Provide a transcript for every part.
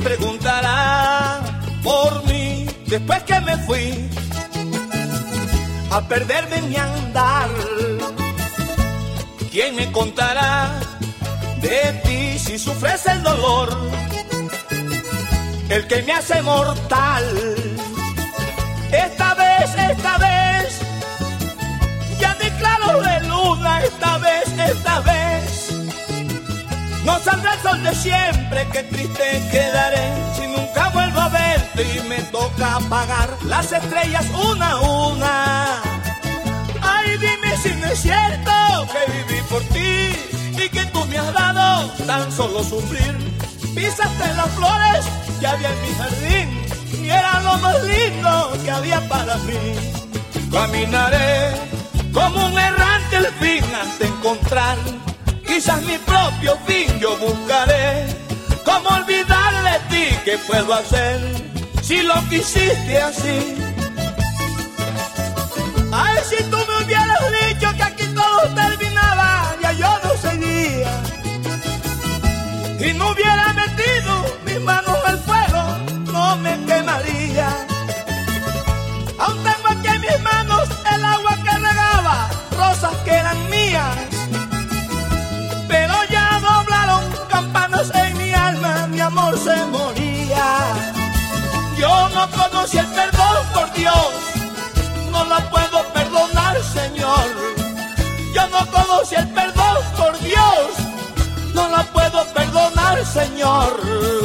preguntará por mí después que me fui a perderme en mi andar? ¿Quién me contará de ti si sufres el dolor, el que me hace mortal? Esta vez, ya de claro de luna, esta vez, no saldrá el sol de siempre, qué triste quedaré si nunca vuelvo a verte y me toca apagar las estrellas una a una. Ay, dime si no es cierto que viví por ti y que tú me has dado tan solo sufrir. Pisaste las flores que había en mi jardín y era lo más lindo que había para mí. Caminaré como un errante al fin hasta encontrar quizás mi propio fin. Yo buscaré cómo olvidar de ti. ¿Qué puedo hacer si lo quisiste así? Ay, si tú me hubieras dicho que aquí todo terminaba, ya yo no seguía y no hubiera metido mis manos al fuego, no me quemaría. Aún tengo aquí en mis manos el agua que regaba rosas que eran mías, pero ya doblaron campanas en mi alma, mi amor se moría. Yo no conocí el perdón, por Dios, no la puedo perdonar, Señor. Yo no conocí el perdón, por Dios, no la puedo perdonar, Señor.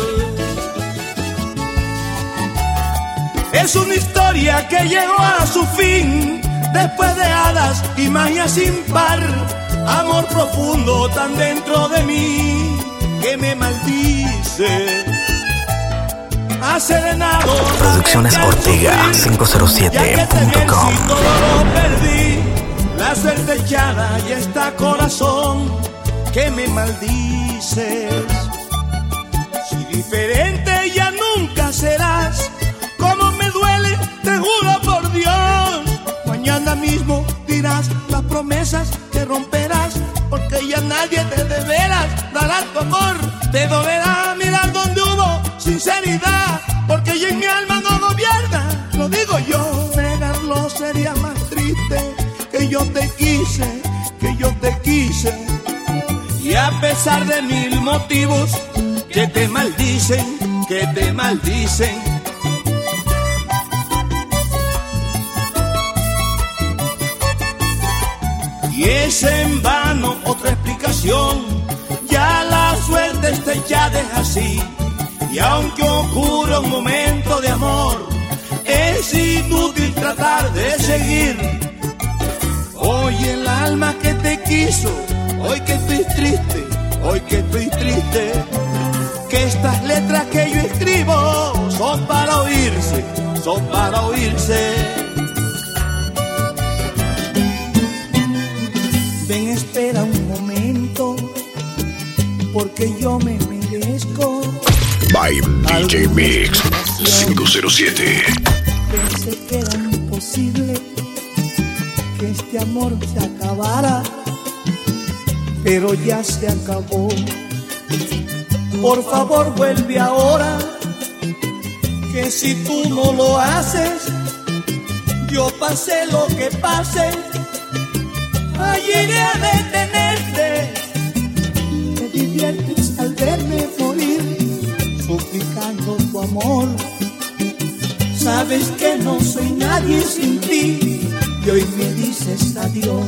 Es una historia que llegó a su fin después de hadas y magia sin par. Amor profundo tan dentro de mí que me maldice. Ha serenado Producciones Ortega 507.com. Todo lo perdí, la suerte echada y está corazón que me maldices. Si diferente ya nunca serás, como me duele, te juro por Dios. Mañana mismo dirás las promesas que romperás, porque ya nadie te de veras dará tu amor. Te dolerá mirar donde hubo sinceridad, porque ya en mi alma no gobierna, lo digo yo. Negarlo sería más triste, que yo te quise, que yo te quise. Y a pesar de mil motivos que te maldicen, que te maldicen, y es en vano otra explicación, ya la suerte está echada es así. Y aunque ocurra un momento de amor, es inútil tratar de seguir. Hoy el alma que te quiso, hoy que estoy triste, hoy que estoy triste, que estas letras que yo escribo son para oírse, son para oírse. Ven, espera un momento, porque yo me merezco. By DJ Mix 507. Pensé que era imposible que este amor se acabara, pero ya se acabó. Por favor vuelve ahora, que si tú no lo haces, yo pase lo que pase, llegué a detenerte. Te diviertes al verme morir, suplicando tu amor. Sabes que no soy nadie sin ti, y hoy me dices adiós.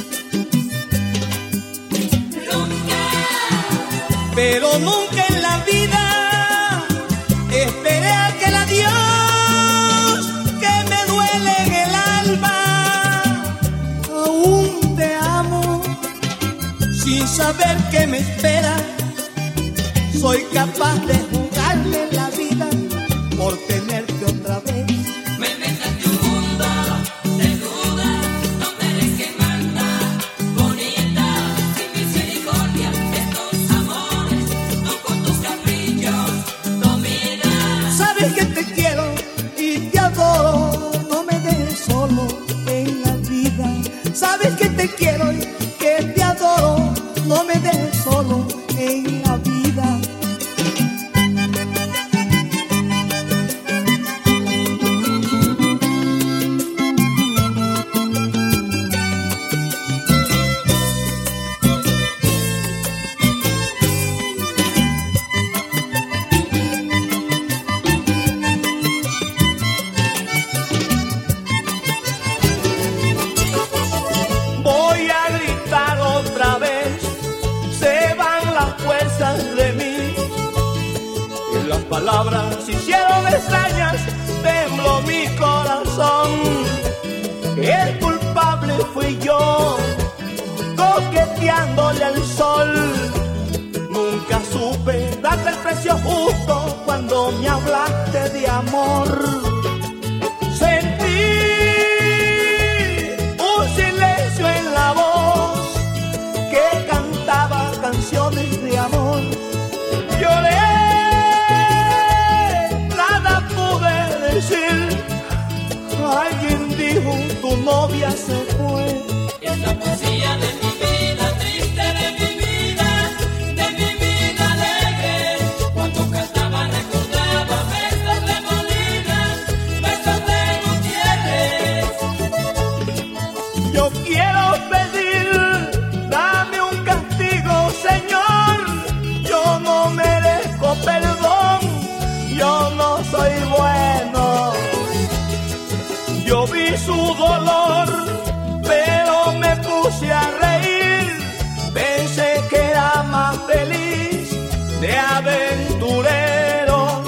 Pero nunca en la vida esperé aquel adiós que me duele en el alma. Aún te amo sin saber que me espera. Soy capaz de jugarle la vida por tenerte otra vez. Me inventaste un mundo de dudas, donde eres quien manda, bonita, sin misericordia, estos amores, tú con tus caprichos dominas. Sabes que te quiero y te adoro, no me dejes solo en la vida. Sabes que te quiero y que te adoro, no me dejes solo en la vida. palabras hicieron extrañas, tembló mi corazón. El culpable fui yo, coqueteándole al sol. Nunca supe darte el precio justo cuando me hablaste de amor. Sentí un silencio en la voz que cantaba canciones de amor. Lloré, nada pude decir. Alguien dijo, tu novia se fue. Esta poesía de mi vida, triste de mi vida alegre. Cuando cantaba recordaba besos de Molina, besos de Gutiérrez. Yo quiero pedir, dame un castigo, Señor. Yo no merezco perdón, yo no soy bueno. Yo vi su dolor, pero me puse a reír. Pensé que era más feliz de aventurero.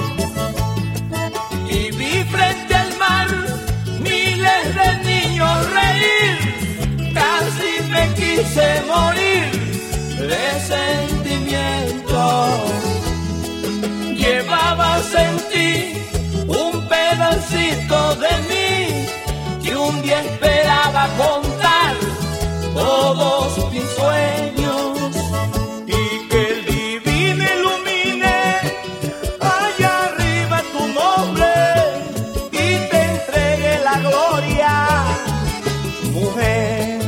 Y vi frente al mar miles de niños reír. Casi me quise morir de sentimiento. Llevabas en ti un pedacito de mí que un día esperaba contar todos mis sueños y que el divino ilumine allá arriba tu nombre y te entregue la gloria, mujer.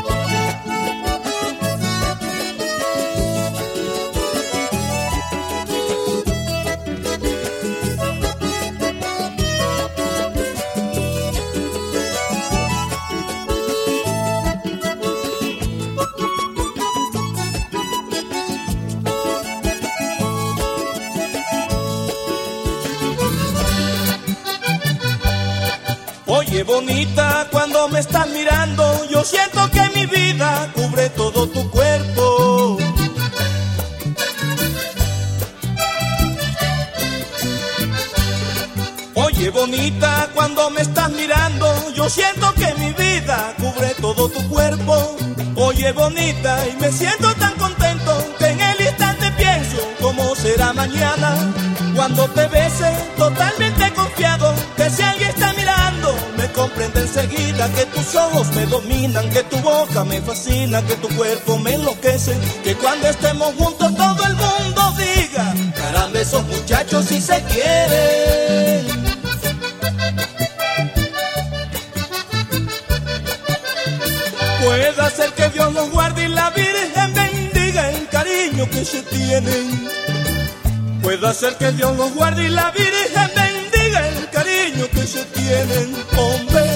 Oye, bonita, cuando me estás mirando, yo siento que mi vida cubre todo tu cuerpo. Oye, bonita, cuando me estás mirando, yo siento que mi vida cubre todo tu cuerpo. Oye, bonita, y me siento tan contento que en el instante pienso cómo será mañana. Cuando te bese, totalmente confiado, que si alguien está mirando, me comprende enseguida que tus ojos me dominan, que tu boca me fascina, que tu cuerpo me enloquece, que cuando estemos juntos todo el mundo diga, caramba, esos muchachos sí se quieren. Puede ser que Dios nos guarde y la Virgen bendiga el cariño que se tienen. Puede ser que Dios nos guarde y la Virgen bendiga el cariño que se tienen, hombre.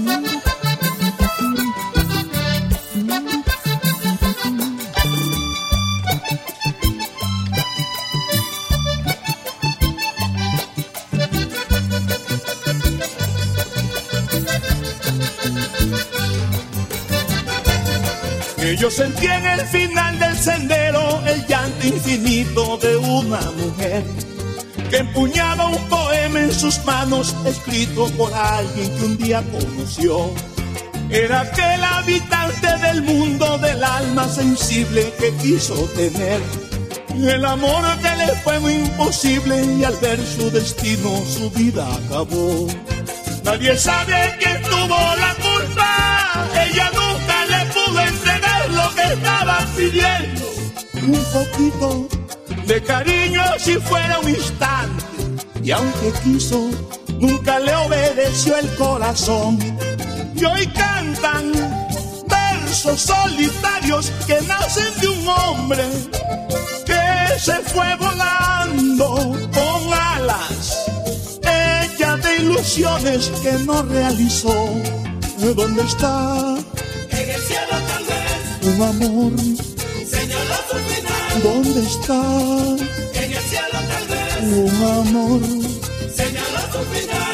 Que yo sentí en el final del sendero el llanto infinito de una mujer que empuñaba un poema en sus manos escrito por alguien que un día conoció. Era aquel habitante del mundo del alma sensible que quiso tener el amor que le fue muy imposible y al ver su destino su vida acabó. Nadie sabe quién tuvo la culpa, ella nunca le pudo entregar lo que estaba pidiendo. Un poquito de cariño si fuera un instante, y aunque quiso, nunca le obedeció el corazón. Y hoy cantan versos solitarios que nacen de un hombre que se fue volando con alas hechas de ilusiones que no realizó. ¿Dónde está? En el cielo tal vez Un amor. señaló su final. ¿Dónde está? En el cielo tal vez Un amor. señaló su final.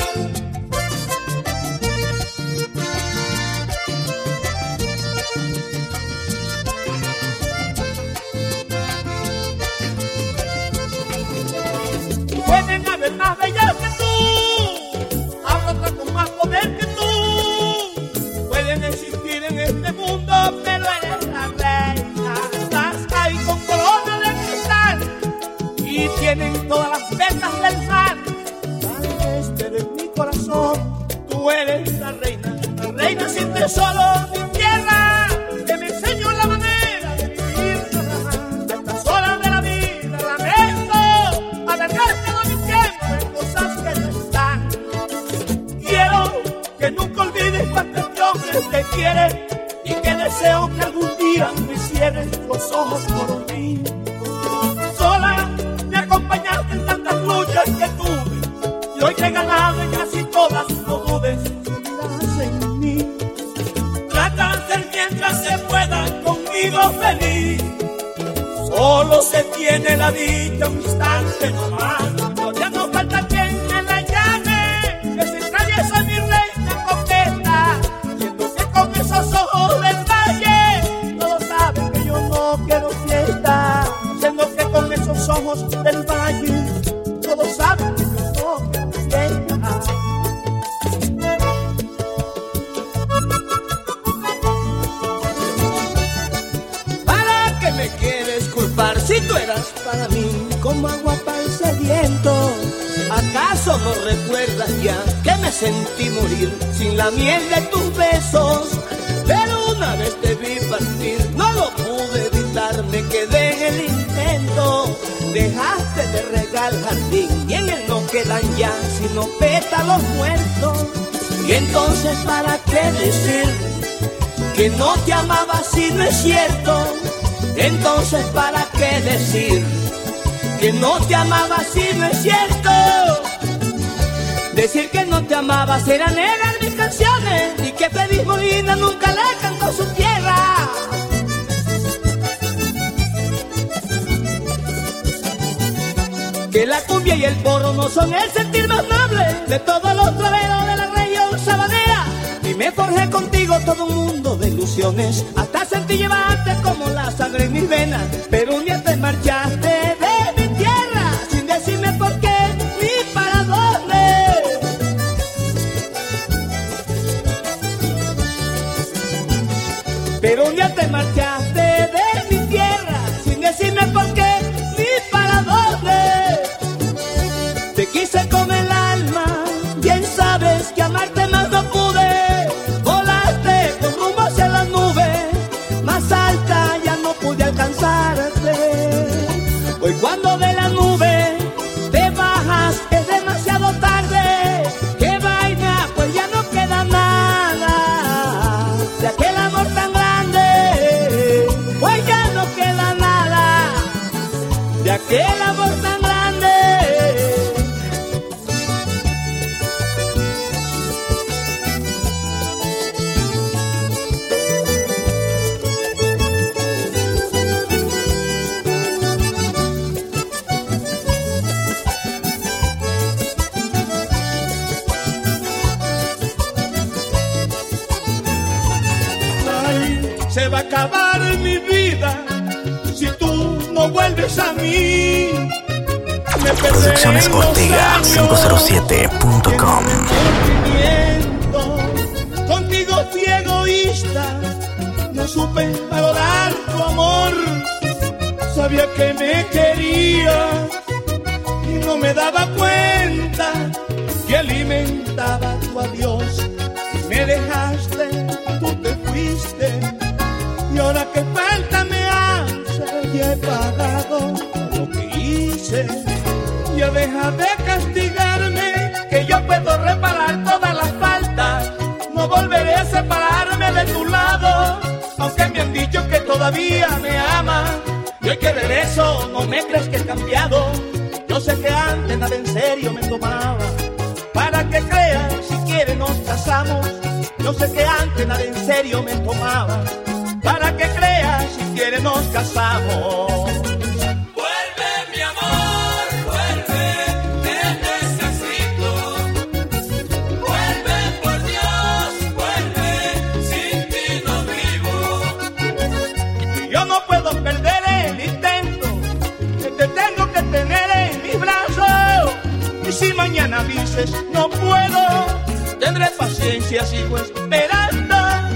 Pueden quedé solo mi tierra, que me enseñó la manera de vivir. A estas horas de la vida lamento haber gastado mi tiempo en cosas que no están. Quiero que nunca olvides cuánto este hombre te quiere y que deseo que algún día me cierres los ojos por mí. Sola me acompañaste en tantas luchas que tuve y hoy te he ganado en casi todas, no dudes, seguirás en mí. Trata de ser mientras se pueda conmigo feliz. Solo se tiene la dicha un instante nomás. Ya no falta quien me la llame, que se atraviesa mi reina coqueta, siendo que con esos ojos del valle todos saben que yo no quiero fiesta, siendo que con esos ojos del valle todos saben que yo no quiero fiesta. ¿Para qué me quieres culpar si tú eras para mí como agua para el sediento? ¿Acaso no recuerdas ya que me sentí morir sin la miel de tus besos? Pero una vez te vi partir, no lo pude evitar, me quedé en el intento. Dejaste de regar el jardín y en él no quedan ya sino pétalos muertos. Y entonces ¿para qué decir que no te amaba si no es cierto? Entonces ¿para qué decir que no te amaba si no es cierto? Decir que no te amaba será negar mis canciones y que Feliz Molina nunca le cantó su tierra. Que la cumbia y el porro no son el sentir más noble de todos los traveros de la región sabanera. Y me forjé contigo todo un mundo de ilusiones, hasta sentí llevarte como la sangre en mis venas. Pero un día te marchaste de mi tierra sin decirme por qué ni para dónde. Pero un día te marchaste de mi tierra sin decirme por qué ni para dónde. Te quise con el alma, bien sabes que amarte más no pude. Volaste con rumbo hacia las nubes, más alta ya no pude alcanzarte. Hoy cuando de la nube te bajas es demasiado tarde. ¡Qué vaina! Pues ya no queda nada de aquel amor tan grande. Pues ya no queda nada de aquel amor tan grande. Se va a acabar mi vida si tú no vuelves a mí. Producciones Ortega 507.com. Contigo fui egoísta, no supe valorar tu amor. Sabía que me querías y no me daba cuenta que alimentaba tu adiós. Me dejaste, tú te fuiste. Y ahora que falta me hace y he pagado lo que hice. Ya deja de castigarme, que yo puedo reparar todas las faltas. No volveré a separarme de tu lado, aunque me han dicho que todavía me amas. Y hoy que regreso no me crees que he cambiado. Yo sé que antes nada en serio me tomaba. Para que creas, si quieres nos casamos. Yo sé que antes nada en serio me tomaba. Para que creas, si quieres nos casamos. Vuelve mi amor, vuelve, te necesito. Vuelve por Dios, vuelve, sin ti no vivo. Y yo no puedo perder el intento, que te tengo que tener en mis brazos. Y si mañana dices no puedo, tendré paciencia, sigo esperando.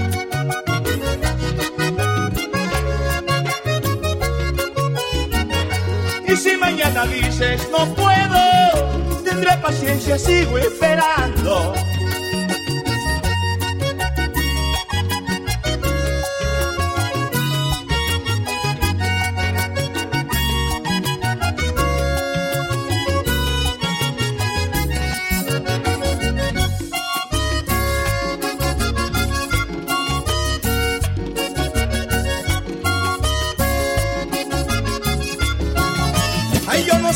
Y si mañana dices no puedo, tendré paciencia, sigo esperando.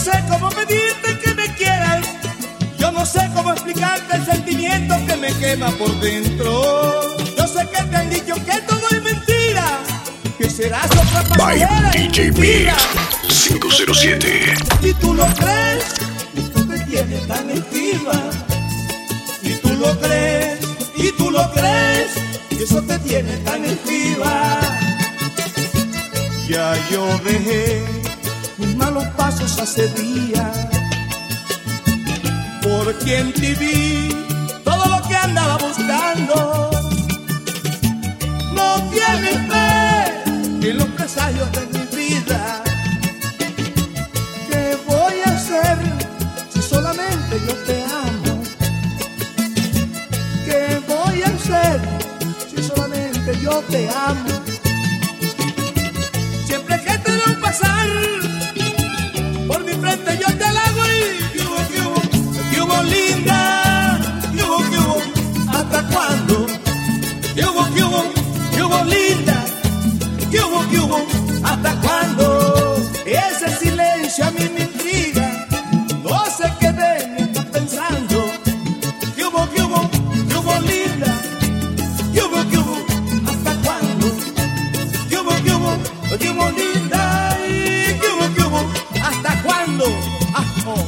sé cómo pedirte que me quieras. Yo no sé cómo explicarte el sentimiento que me quema por dentro. Yo sé que te han dicho que todo es mentira, que serás otra pasajera en DJ mi vida. Mix 507. Y tú lo crees, y tú te tienes tan encima. Y tú lo crees, y tú lo crees, y eso te tiene tan encima. Ya yo dejé mis malos pasos hace días, porque en ti vi todo lo que andaba buscando. No tienes fe en los presagios de mi vida. ¿Qué voy a hacer si solamente yo te amo? ¿Qué voy a hacer si solamente yo te amo? Siempre que te veo pasar por mi frente yo te halago y ¿qué hubo linda? ¿Qué hubo? ¿Hasta cuándo? ¿Qué hubo linda? ¿Qué hubo? ¿Hasta cuándo? Ese silencio a mí me intriga. No sé qué de mí estás pensando. ¿Qué hubo linda? ¿Qué hubo? ¿Hasta cuándo? ¿Qué hubo linda? ¿Y qué hubo? ¿Hasta cuándo? Ah, oh.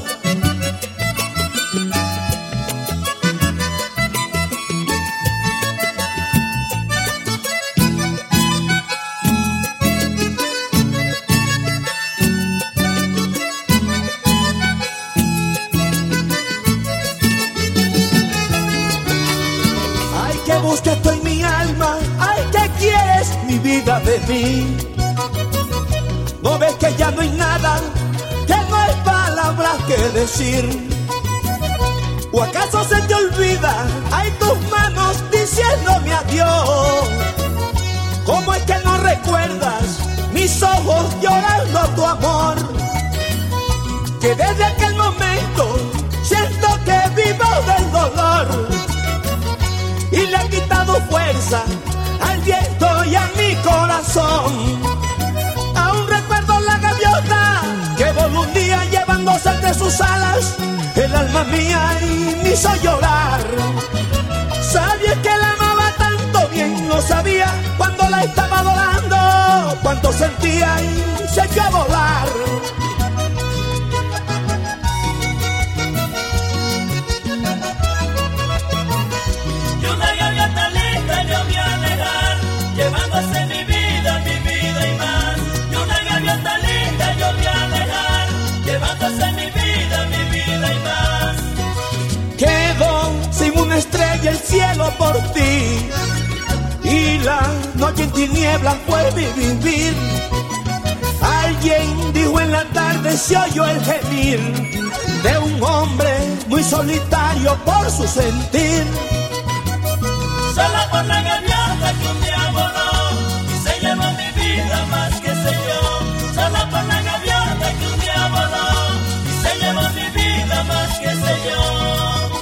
Ay, que buscas tú en mi alma. Ay, que quieres mi vida de mí. ¿No ves que ya no hay nada? Que no hay palabras que decir. ¿O acaso se te olvida? Hay tus manos diciéndome adiós. ¿Cómo es que no recuerdas mis ojos llorando tu amor? Que desde aquel momento siento que vivo del dolor y le he quitado fuerza al viento y a mi corazón. Aún recuerdo la gaviota que voló un día llevándose entre sus alas el alma mía y me hizo llorar. Sabía que la amaba tanto, bien lo sabía cuando la estaba adorando, cuánto sentía y se echó a volar. Y una gaviota linda yo voy a dejar, llevándose mi vida y más. Y una gaviota linda yo voy a dejar, llevándose mi vida y más. Quedó sin una estrella el cielo por ti, y la noche en tinieblas fue mi vivir. Alguien dijo en la tarde, se oyó el gemir de un hombre muy solitario por su sentir. Sola por la gaviota que un día voló y se llevó mi vida más que sé yo. Sola por la gaviota que un día voló y se llevó mi vida más que sé yo.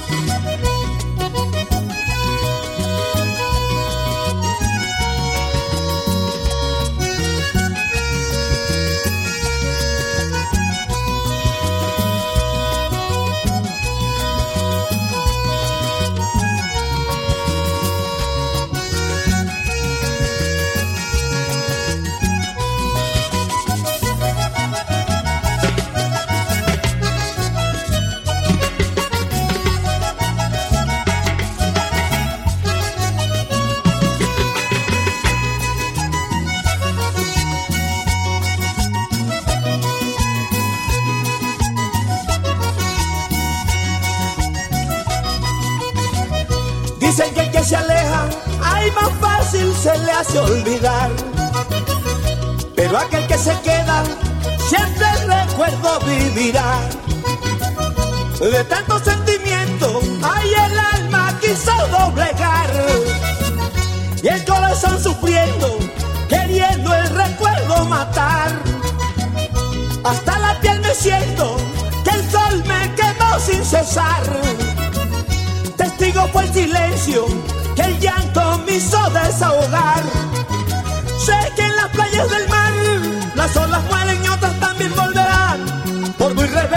Dicen que el que se aleja, ay, más fácil se le hace olvidar. Pero aquel que se queda, siempre el recuerdo vivirá. De tanto sentimiento, ay, el alma quiso doblegar. Y el corazón sufriendo, queriendo el recuerdo matar. Hasta la piel me siento, que el sol me quemó sin cesar. Testigo fue el silencio que el llanto me hizo desahogar. Sé que en las playas del mar las olas mueren y otras también volverán. Por muy rebelde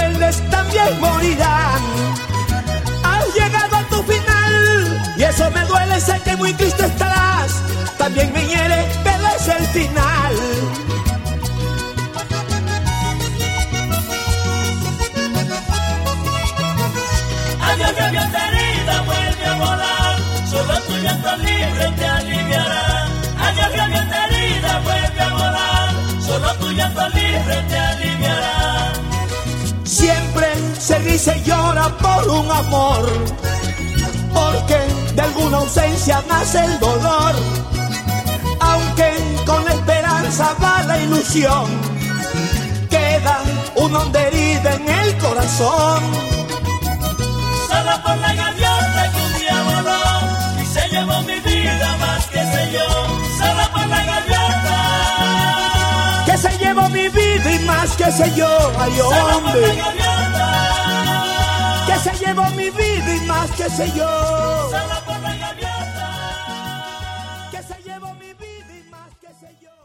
morirán. Has llegado a tu final y eso me duele, sé que muy triste estarás. También me hiere, pero es el final. Adiós, gaviota herida, vuelve a volar. Solo tu llanto libre te aliviará. Adiós, gaviota herida, vuelve a volar. Solo tu llanto libre te aliviará. Siempre se dice llora por un amor, porque de alguna ausencia nace el dolor. Aunque con la esperanza va la ilusión, queda una honda herida en el corazón. Solo por la gaviota que un día voló y se llevó mi vida más que sé yo. Solo por la gaviota que se llevó mi vida y más que sé yo. Ay, solo por la hombre, gaviota que se llevó mi vida y más que sé yo. solo por la gaviota. Que se llevó mi vida y más que sé yo.